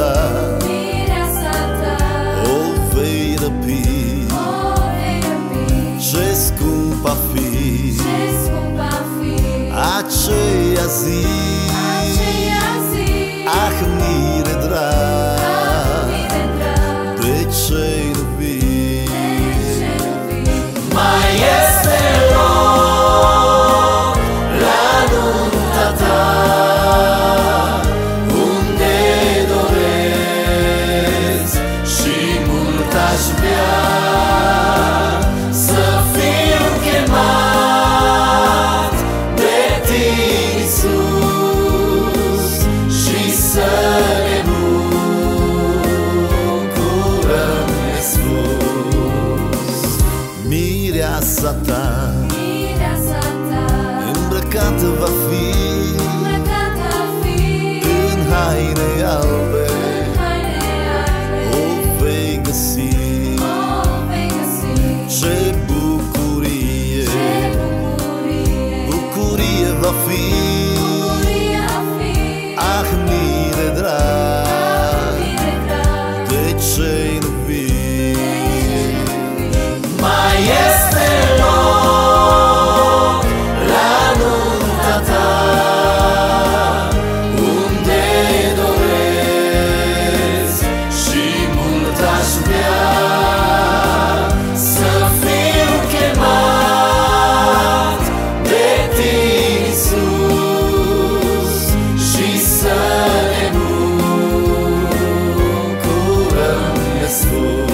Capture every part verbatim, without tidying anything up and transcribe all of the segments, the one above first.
ta, o vei răpi. Ce scump a fi aceea zi, ah, mire drag, de ce nu vii? Mai este loc la nunta ta, unde doresc și mult aș vrea să fiu chemat de tine, Iisus, și să ne bucurăm nespus. Mireasa ta, îmbrăcată va fi în haine albe, o vei găsi. Ce bucurie, bucurie va fi, ah, mire drag, de ce nu vii? Mai este loc la nunta ta, unde doresc și mult aș vrea să fiu chemat de tine, Iisus, și să ne bucurăm nespus.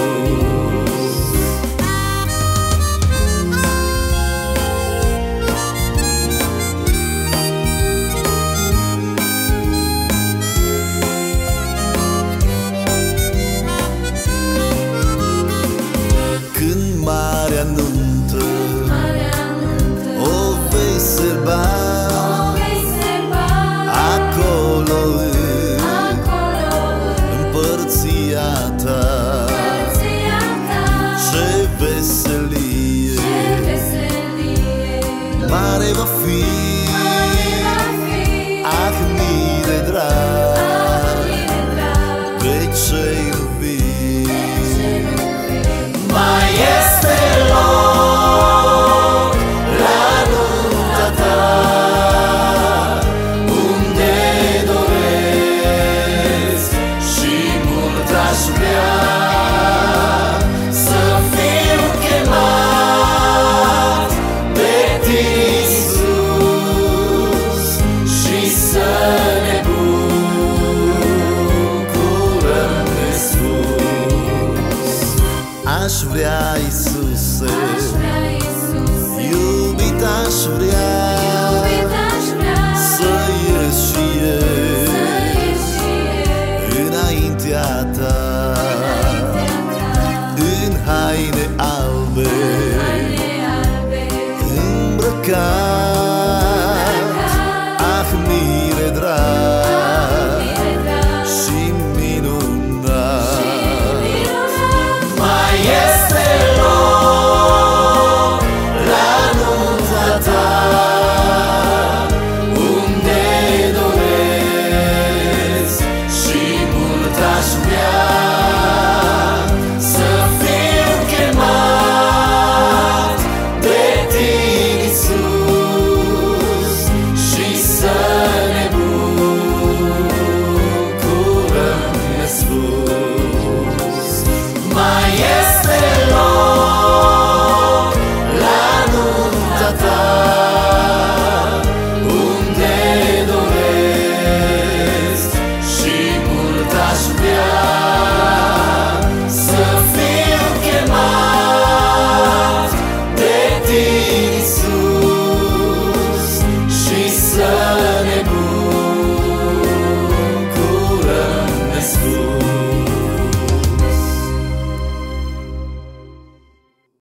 Când marea nuntă o vei serba, acolo în împărția ta, ce veselie mare va fi, ah, mire drag, de ce nu vii? Mai este loc la nunta ta, unde doresc și mult aș vrea să fiu chemat de tine, Iisus, și să ne bucurăm nespus. Aș vrea, Iisuse, iubit aș vrea să ies și eu înaintea ta, în haine